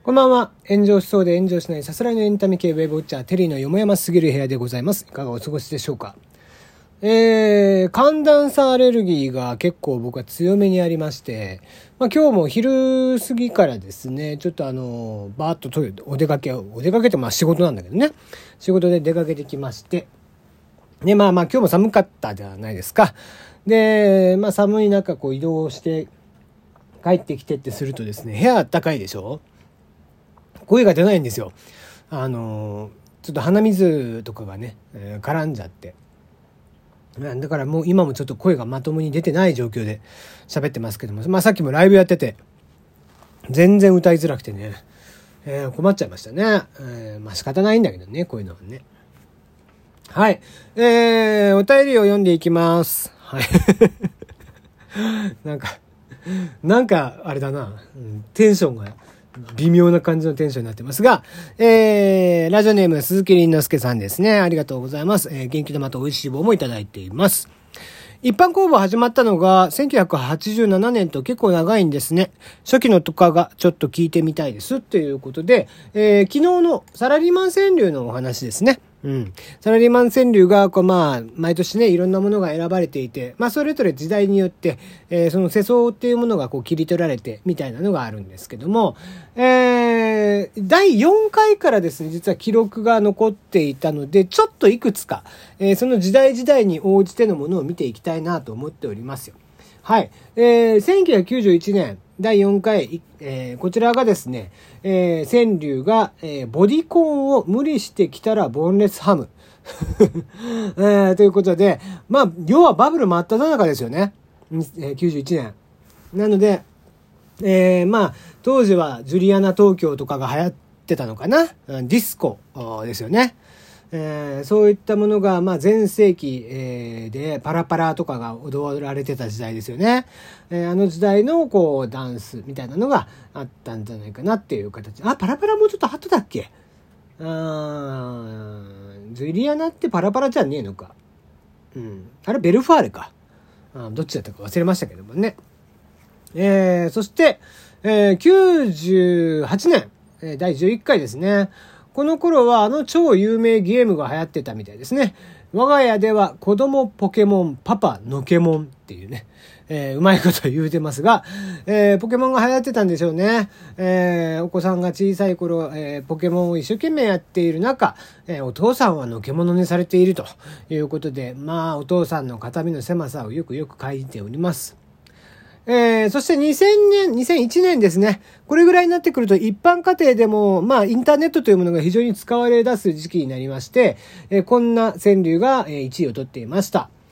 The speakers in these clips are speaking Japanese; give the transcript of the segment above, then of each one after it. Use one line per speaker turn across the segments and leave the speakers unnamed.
こんばんは。炎上しそうで炎上しないさすらいのエンタメ系ウェブウォッチャーテリーのよもやますぎる部屋でございます。いかがお過ごしでしょうか。寒暖差アレルギーが結構僕は強めにありまして、今日も昼過ぎからですね、ちょっとバーッとお出かけって仕事なんだけどね、仕事で出かけてきまして、で、今日も寒かったじゃないですか。で、寒い中移動して帰ってきてってするとですね、部屋あったかいでしょ？声が出ないんですよ。ちょっと鼻水とかがね、絡んじゃって。だからもう今もちょっと声がまともに出てない状況で喋ってますけども、さっきもライブやってて、全然歌いづらくてね、困っちゃいましたね。仕方ないんだけどね、こういうのはね。はい。お便りを読んでいきます。はい。なんか、あれだな、テンションが、微妙な感じのテンションになってますが、ラジオネーム鈴木凛之介さんですね。ありがとうございます。元気玉と美味しい棒もいただいています。一般公募始まったのが1987年と結構長いんですね。初期のとかがちょっと聞いてみたいですということで、昨日のサラリーマン川柳のお話ですね。サラリーマン川柳が毎年ねいろんなものが選ばれていて、それぞれ時代によって、その世相っていうものが切り取られてみたいなのがあるんですけども、第4回からですね実は記録が残っていたので、ちょっといくつか、その時代時代に応じてのものを見ていきたいなと思っておりますよ。はい。1991年第4回、こちらがですね、川柳が、ボディコンを無理してきたらボンレスハム。ということで、要はバブル真っ只中ですよね。91年。なので、当時はジュリアナ東京とかが流行ってたのかな。ディスコですよね。そういったものが全盛期、でパラパラとかが踊られてた時代ですよね。あの時代のダンスみたいなのがあったんじゃないかなっていう形。パラパラもうちょっと後だっけ？ジュリアナってパラパラじゃねえのか。あれベルファーレか。どっちだったか忘れましたけどもね。そして、98年、第11回ですね。この頃は超有名ゲームが流行ってたみたいですね。我が家では子供ポケモン、パパのけモンっていうね、うまいこと言うてますが、ポケモンが流行ってたんでしょうね。お子さんが小さい頃、ポケモンを一生懸命やっている中、お父さんはのけものにされているということで、お父さんの肩身の狭さをよく書いております。そして2001年ですね。これぐらいになってくると一般家庭でも、インターネットというものが非常に使われ出す時期になりまして、こんな川柳が1位を取っていました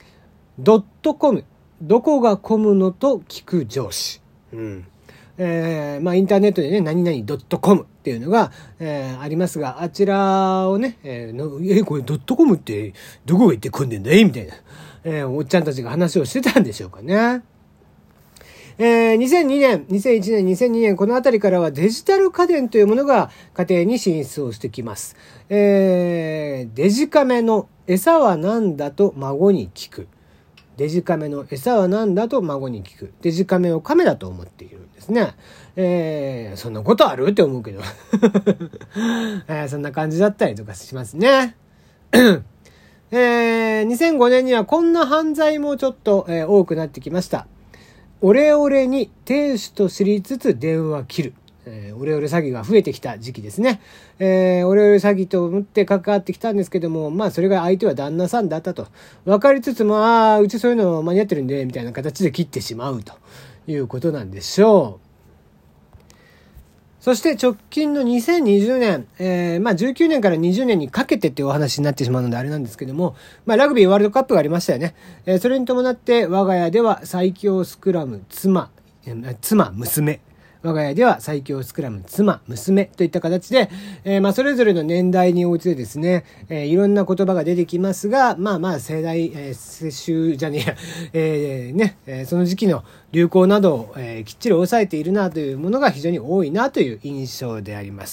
。.com、どこが混むのと聞く上司。インターネットでね、何々 .com っていうのが、ありますが、あちらをね、これ .com ってどこが行って混んでんだいみたいな、おっちゃんたちが話をしてたんでしょうかね。2002年、2001年、2002年、このあたりからはデジタル家電というものが家庭に進出をしてきます。デジカメの餌は何だと孫に聞く。デジカメの餌は何だと孫に聞く。デジカメをカメだと思っているんですね。そんなことあるって思うけど、そんな感じだったりとかしますね。2005年にはこんな犯罪もちょっと、多くなってきました。オレオレに亭主と知りつつ電話切る。オレオレ詐欺が増えてきた時期ですね。オレオレ詐欺と思って関わってきたんですけども、それが相手は旦那さんだったと分かりつつも、うちそういうの間に合ってるんで、みたいな形で切ってしまうということなんでしょう。そして直近の2020年、19年から20年にかけてっていうお話になってしまうのであれなんですけども、ラグビーワールドカップがありましたよね。それに伴って我が家では最強スクラム妻、娘。我が家では最強スクラム妻、娘といった形で、それぞれの年代に応じてですね、いろんな言葉が出てきますが、世代、世襲じゃねえや、その時期の流行などを、きっちり抑えているなというものが非常に多いなという印象であります。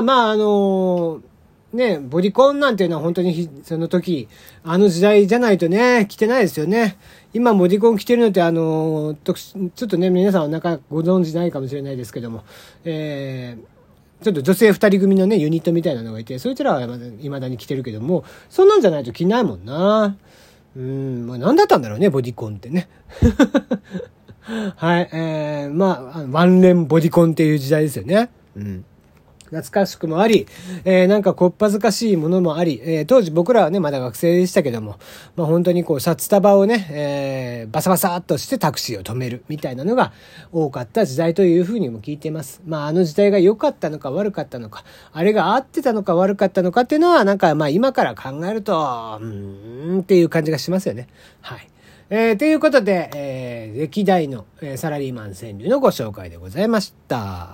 ボディコンなんていうのは本当にその時、あの時代じゃないとね、着てないですよね。今ボディコン着てるのってちょっとね、皆さんはご存知ないかもしれないですけども、 ちょっと女性二人組のね、ユニットみたいなのがいて、そいつらは未だに着てるけども、そんなんじゃないと着ないもんな。まあ何だったんだろうね、ボディコンってね。はい、まあ、ワンレンボディコンっていう時代ですよね。懐かしくもあり、なんかこっぱずかしいものもあり、当時僕らはね、まだ学生でしたけども、まあ本当にこう、札束をね、バサバサっとしてタクシーを止めるみたいなのが多かった時代というふうにも聞いています。まああの時代が良かったのか悪かったのか、あれが合ってたのか悪かったのかっていうのは、なんかまあ今から考えると、っていう感じがしますよね。はい。ということで、歴代の、サラリーマン川柳のご紹介でございました。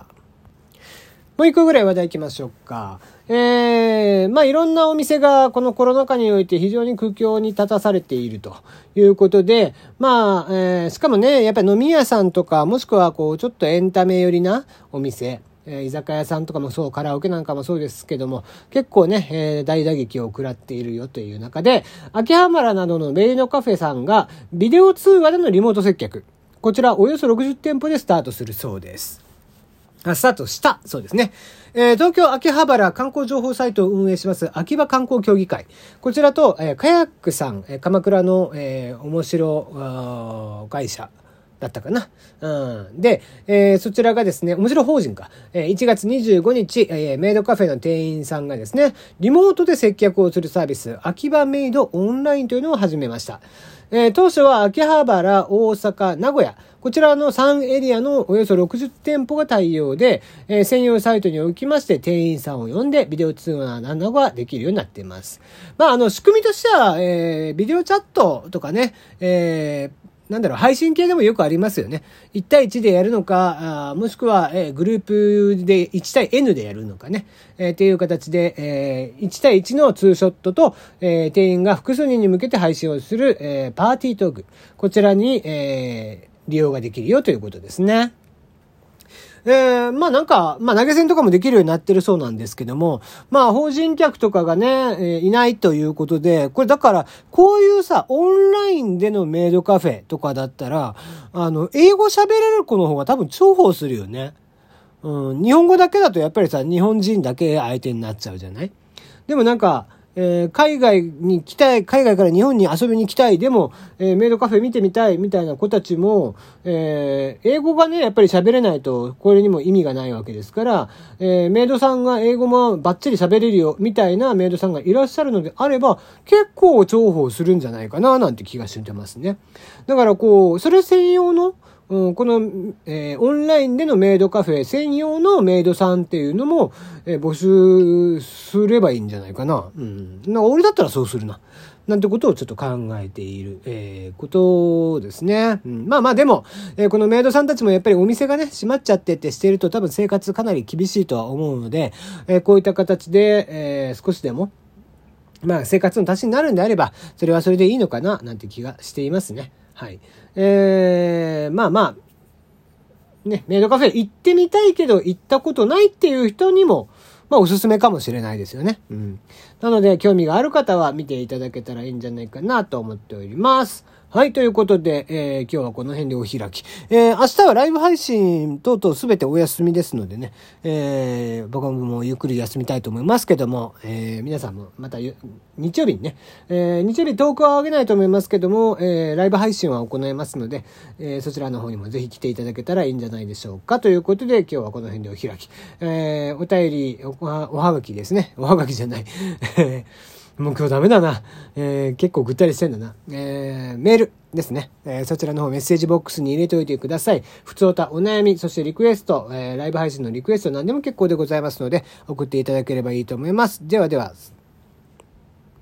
もう一個ぐらい話題行きましょうか。まあいろんなお店がこのコロナ禍において非常に苦境に立たされているということで、まあ、しかもね、やっぱり飲み屋さんとか、もしくはこうちょっとエンタメ寄りなお店、居酒屋さんとかもそう、カラオケなんかもそうですけども、結構ね、大打撃を食らっているよという中で、秋葉原などのメイドカフェさんがビデオ通話でのリモート接客、こちらおよそ60店舗でスタートするそうです。スタートした。そうですね。東京秋葉原観光情報サイトを運営します秋葉観光協議会。こちらと、カヤックさん、鎌倉の、面白会社だったかな。で、そちらがですね、面白法人か。1月25日、メイドカフェの店員さんがですね、リモートで接客をするサービス、秋葉メイドオンラインというのを始めました。当初は秋葉原、大阪、名古屋、こちらの3エリアのおよそ60店舗が対応で、専用サイトにおきまして店員さんを呼んでビデオ通話などができるようになっています。まあ、仕組みとしては、ビデオチャットとかね、配信系でもよくありますよね。1対1でやるのか、もしくは、グループで1対 N でやるのかね。っていう形で、1対1のツーショットと、店員が複数人に向けて配信をする、パーティートーク。こちらに、利用ができるよということですね。まあなんか、まあ投げ銭とかもできるようになってるそうなんですけども、まあ法人客とかがね、いないということで、これだから、こういうさ、オンラインでのメイドカフェとかだったら、英語喋れる子の方が多分重宝するよね。日本語だけだとやっぱりさ、日本人だけ相手になっちゃうじゃない？でもなんか、海外に来たい、海外から日本に遊びに来たい、でも、メイドカフェ見てみたいみたいな子たちも、英語がね、やっぱり喋れないと、これにも意味がないわけですから、メイドさんが英語もバッチリ喋れるよ、みたいなメイドさんがいらっしゃるのであれば、結構重宝するんじゃないかな、なんて気がしてますね。だからこう、それ専用の、この、オンラインでのメイドカフェ専用のメイドさんっていうのも、募集すればいいんじゃないかな。俺だったらそうするな。なんてことをちょっと考えている、ことですね。まあまあでも、このメイドさんたちもやっぱりお店がね、閉まっちゃってってしてると多分生活かなり厳しいとは思うので、こういった形で、少しでも、まあ生活の足しになるんであれば、それはそれでいいのかな、なんて気がしていますね。はい。まあまあ、ね、メイドカフェ行ってみたいけど行ったことないっていう人にも、まあおすすめかもしれないですよね。なので興味がある方は見ていただけたらいいんじゃないかなと思っております。はい、ということで、今日はこの辺でお開き。明日はライブ配信等々すべてお休みですのでね、僕もゆっくり休みたいと思いますけども、皆さんもまた日曜日にね、日曜日トークは上げないと思いますけども、ライブ配信は行いますので、そちらの方にもぜひ来ていただけたらいいんじゃないでしょうか。ということで今日はこの辺でお開き。お便り、おはがきですね。おはがきじゃない。もう今日ダメだな。結構ぐったりしてんだな。メールですね。そちらの方メッセージボックスに入れておいてください。ふつおた、お悩み、そしてリクエスト、ライブ配信のリクエスト何でも結構でございますので、送っていただければいいと思います。ではでは。